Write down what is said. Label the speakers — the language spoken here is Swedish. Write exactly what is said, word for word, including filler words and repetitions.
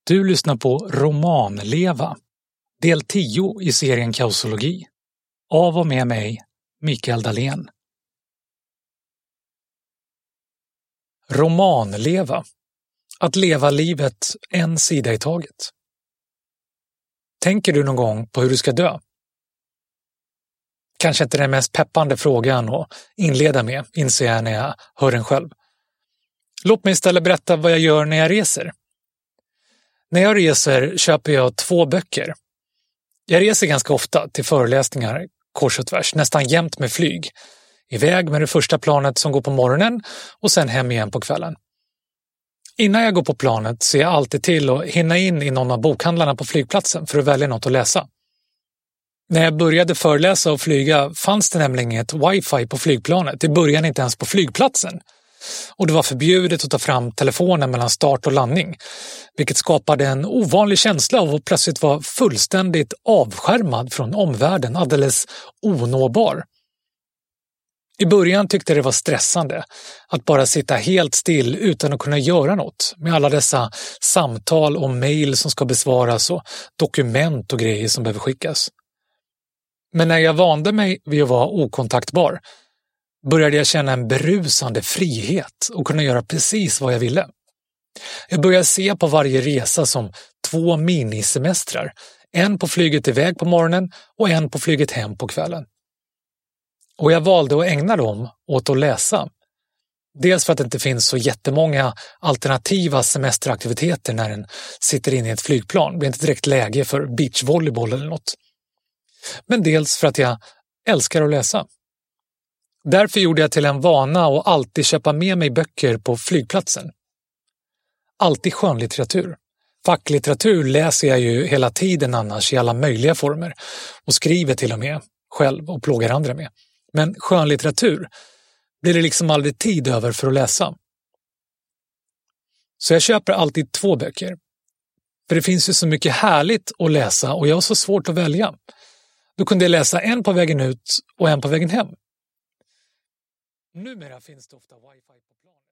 Speaker 1: Du lyssnar på Romanleva, del tio i serien Kausologi. Av och med mig, Mikael Dahlén. Romanleva. Att leva livet en sida i taget. Tänker du någon gång på hur du ska dö? Kanske inte den mest peppande frågan att inleda med, inser jag när jag hör den själv. Låt mig istället berätta vad jag gör när jag reser. När jag reser köper jag två böcker. Jag reser ganska ofta till föreläsningar kors och tvärs, nästan jämt med flyg. Iväg med det första planet som går på morgonen och sen hem igen på kvällen. Innan jag går på planet ser jag alltid till att hinna in i någon av bokhandlarna på flygplatsen för att välja något att läsa. När jag började föreläsa och flyga fanns det nämligen inget wifi på flygplanet. Det började inte ens på flygplatsen. Och det var förbjudet att ta fram telefonen mellan start och landning, vilket skapade en ovanlig känsla av att plötsligt vara fullständigt avskärmad från omvärlden, alldeles onåbar. I början tyckte jag det var stressande att bara sitta helt still utan att kunna göra något, med alla dessa samtal och mejl som ska besvaras och dokument och grejer som behöver skickas. Men när jag vande mig vid att vara okontaktbar började jag känna en berusande frihet och kunna göra precis vad jag ville. Jag började se på varje resa som två minisemestrar, en på flyget iväg på morgonen och en på flyget hem på kvällen. Och jag valde att ägna dem åt att läsa. Dels för att det inte finns så jättemånga alternativa semesteraktiviteter när en sitter inne i ett flygplan. Det blir inte direkt läge för beachvolleyboll eller något. Men dels för att jag älskar att läsa. Därför gjorde jag till en vana att alltid köpa med mig böcker på flygplatsen. Alltid skönlitteratur. Facklitteratur läser jag ju hela tiden annars i alla möjliga former och skriver till och med själv och plågar andra med. Men skönlitteratur blir det liksom aldrig tid över för att läsa. Så jag köper alltid två böcker. För det finns ju så mycket härligt att läsa och jag har så svårt att välja. Då kunde jag läsa en på vägen ut och en på vägen hem. Numera finns det ofta wifi på planet.